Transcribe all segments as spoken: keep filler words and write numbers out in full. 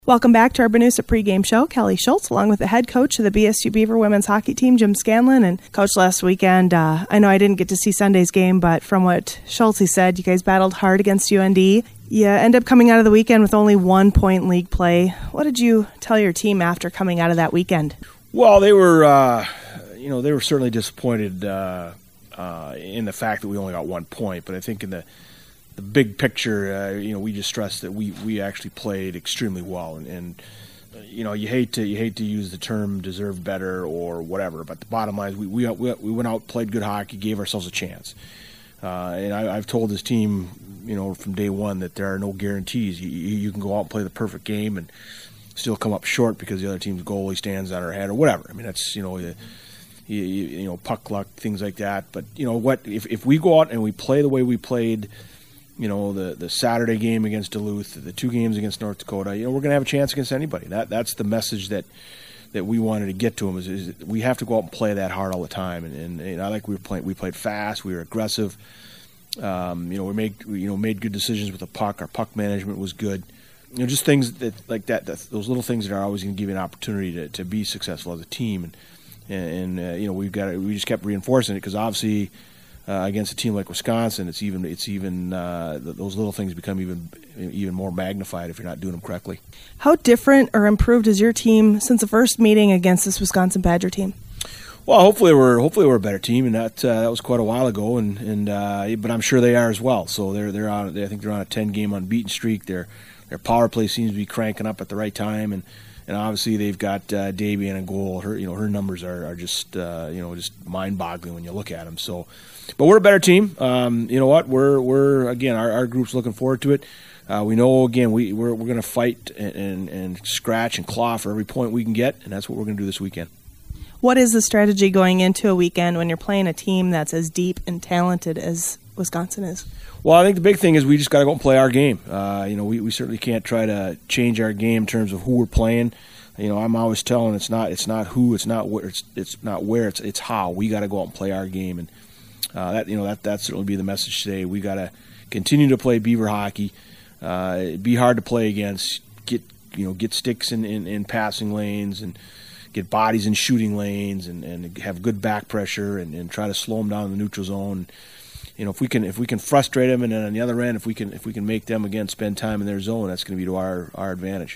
Welcome back to our Boonusa pregame show. Kelly Schultz, along with the head coach of the B S U Beaver women's hockey team, Jim Scanlon. And Coach, last weekend, uh, I know I didn't get to see Sunday's game, but from what Schultz said, you guys battled hard against U N D. You end up coming out of the weekend with only one point in league play. What did you tell your team after coming out of that weekend? Well, they were, uh, you know, they were certainly disappointed uh, uh, in the fact that we only got one point. But I think in the the big picture, uh, you know, we just stressed that we, we actually played extremely well, and, and uh, you know, you hate to you hate to use the term deserve better or whatever, but the bottom line is we we we went out, played good hockey, gave ourselves a chance, uh, and I, I've told this team, you know, from day one that there are no guarantees. You, you can go out and play the perfect game and still come up short because the other team's goalie stands on her head or whatever. I mean, that's, you know, you, you, you know, puck luck, things like that. But you know what? If if we go out and we play the way we played, you know, the, the Saturday game against Duluth, the two games against North Dakota, you know, we're going to have a chance against anybody. That That's the message that that we wanted to get to them, is, is we have to go out and play that hard all the time. And, and, and I like we were playing, we played fast, we were aggressive. Um, you know, we made you know made good decisions with the puck. Our puck management was good. You know, just things that like that, that those little things that are always going to give you an opportunity to, to be successful as a team. And and, and uh, you know, we've got to, we just kept reinforcing it because obviously, Uh, against a team like Wisconsin, it's even it's even uh, those little things become even even more magnified if you're not doing them correctly. How different or improved is your team since the first meeting against this Wisconsin Badger team? Well, hopefully we're hopefully we're a better team, and that uh, that was quite a while ago, and and uh, but I'm sure they are as well. So they're they're on I think they're on a ten game unbeaten streak. Their their power play seems to be cranking up at the right time, and. And obviously they've got uh, Davy in a goal. Her, you know, her numbers are, are just, uh, you know, just mind-boggling when you look at them. So, but we're a better team. Um, you know what? We're we're again our, our group's looking forward to it. Uh, we know again we we're we're going to fight and, and and scratch and claw for every point we can get, and that's what we're going to do this weekend. What is the strategy going into a weekend when you're playing a team that's as deep and talented as Wisconsin is? Well, I think the big thing is we just got to go and play our game. Uh, you know, we, we certainly can't try to change our game in terms of who we're playing. You know, I'm always telling it's not it's not who, it's not where, it's it's not where, it's it's how. We got to go out and play our game, and uh, that you know that that certainly be the message today. We got to continue to play Beaver hockey, uh, be hard to play against, get you know get sticks in, in, in passing lanes, and get bodies in shooting lanes, and, and have good back pressure, and, and try to slow them down in the neutral zone. You know, if we can if we can frustrate them, and then on the other end, if we can if we can make them again spend time in their zone, that's going to be to our, our advantage.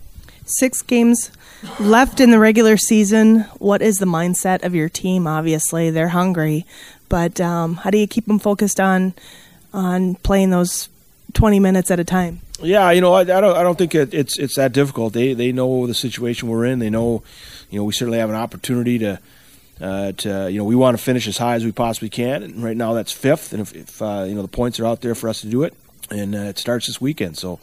Six games left in the regular season. What is the mindset of your team? Obviously, they're hungry, but um, how do you keep them focused on on playing those twenty minutes at a time? Yeah, you know, I, I don't I don't think it, it's it's that difficult. They they know the situation we're in. They know, you know, we certainly have an opportunity to. Uh, to you know, we want to finish as high as we possibly can, and right now that's fifth. And if, if uh, you know the points are out there for us to do it, and uh, it starts this weekend, so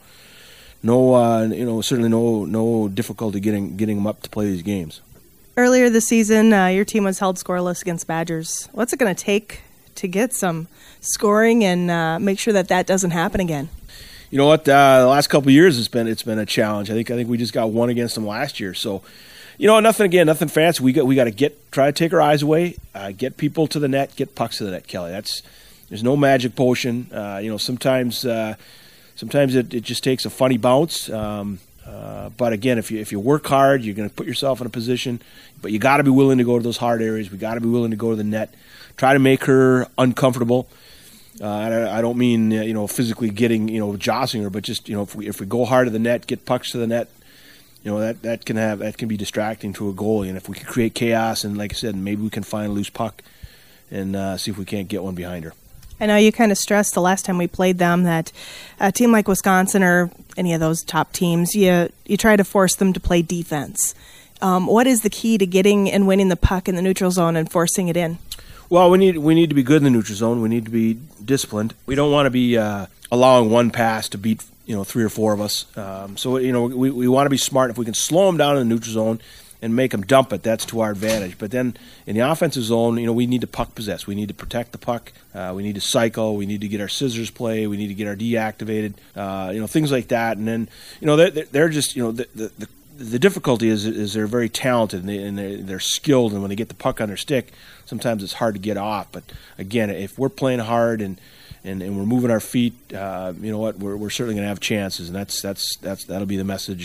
no, uh, you know, certainly no no difficulty getting getting them up to play these games. Earlier this season, uh, your team was held scoreless against Badgers. What's it going to take to get some scoring and uh, make sure that that doesn't happen again? You know what? Uh, the last couple of years, it's been it's been a challenge. I think I think we just got one against them last year, so. You know, nothing again, nothing fancy. We got we got to get try to take our eyes away, uh, get people to the net, get pucks to the net, Kelly. That's there's no magic potion. Uh, you know, sometimes uh, sometimes it, it just takes a funny bounce. Um, uh, but again, if you if you work hard, you're going to put yourself in a position. But you got to be willing to go to those hard areas. We got to be willing to go to the net. Try to make her uncomfortable. Uh, and I, I don't mean uh, you know physically getting you know jostling her, but just you know if we if we go hard to the net, get pucks to the net. You know that, that can have that can be distracting to a goalie, and if we can create chaos and, like I said, maybe we can find a loose puck and uh, see if we can't get one behind her. I know you kind of stressed the last time we played them that a team like Wisconsin or any of those top teams, you you try to force them to play defense. Um, what is the key to getting and winning the puck in the neutral zone and forcing it in? Well, we need we need to be good in the neutral zone. We need to be disciplined. We don't want to be uh, allowing one pass to beat you know three or four of us. Um, so you know we we want to be smart. If we can slow them down in the neutral zone and make them dump it, that's to our advantage. But then in the offensive zone, you know we need to puck possess. We need to protect the puck. Uh, we need to cycle. We need to get our scissors play. We need to get our D activated. Uh, you know things like that. And then you know they're, they're just you know the the, the The difficulty is is they're very talented and, they, and they're, they're skilled, and when they get the puck on their stick, sometimes it's hard to get off. But again, if we're playing hard and, and, and we're moving our feet, uh, you know what, we're we're certainly going to have chances, and that's that's that's that'll be the message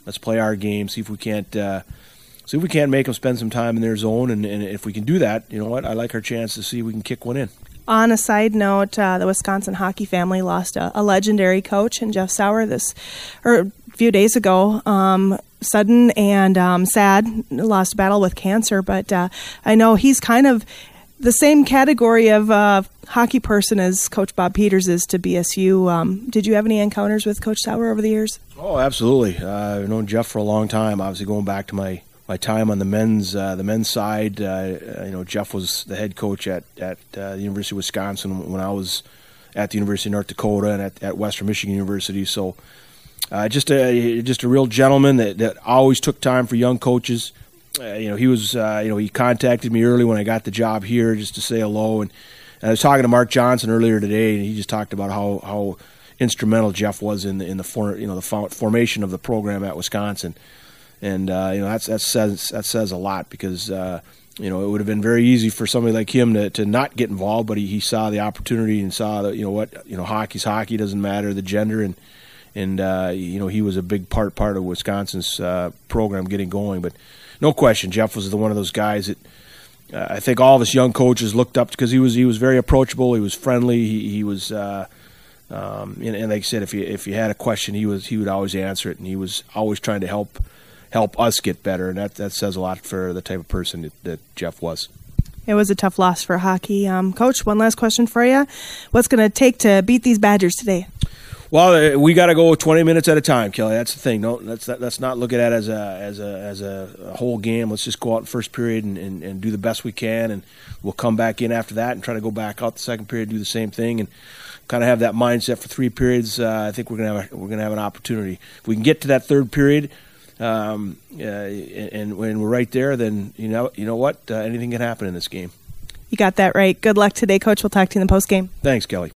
let's play our game. See if we can't uh, see if we can't make them spend some time in their zone. And, and if we can do that, you know what? I like our chance to see if we can kick one in. On a side note, uh, the Wisconsin hockey family lost a, a legendary coach in Jeff Sauer this, or a few days ago. Um, sudden and um, sad, lost a battle with cancer. But uh, I know he's kind of the same category of uh, hockey person as Coach Bob Peters is to B S U. Um, did you have any encounters with Coach Sauer over the years? Oh, absolutely. Uh, I've known Jeff for a long time. Obviously, going back to my, my time on the men's uh, the men's side, uh, you know, Jeff was the head coach at at uh, the University of Wisconsin when I was at the University of North Dakota and at, at Western Michigan University. So, uh, just a just a real gentleman that, that always took time for young coaches. Uh, you know, he was, uh, you know, he contacted me early when I got the job here just to say hello. And, and I was talking to Mark Johnson earlier today, and he just talked about how, how instrumental Jeff was in the in the for, you know the formation of the program at Wisconsin. And uh, you know, that's that says that says a lot because uh, you know it would have been very easy for somebody like him to, to not get involved, but he, he saw the opportunity and saw that you know what you know hockey's hockey, doesn't matter the gender, and and uh, you know he was a big part part of Wisconsin's uh, program getting going, but. No question, Jeff was the one of those guys that uh, I think all of us young coaches looked up to because he was he was very approachable. He was friendly. He, he was, uh, um, and, and like I said, if you if you had a question, he was he would always answer it, and he was always trying to help help us get better, and that that says a lot for the type of person that, that Jeff was. It was a tough loss for hockey, um, Coach. One last question for you: what's going to take to beat these Badgers today? Well, we got to go twenty minutes at a time, Kelly. That's the thing. No, let's let's not look at it as a as a as a whole game. Let's just go out in first period and, and, and do the best we can, and we'll come back in after that and try to go back out the second period, do the same thing, and kind of have that mindset for three periods. Uh, I think we're gonna have a, we're gonna have an opportunity. If we can get to that third period, um, uh, and when we're right there, then you know you know what, uh, anything can happen in this game. You got that right. Good luck today, Coach. We'll talk to you in the post game. Thanks, Kelly.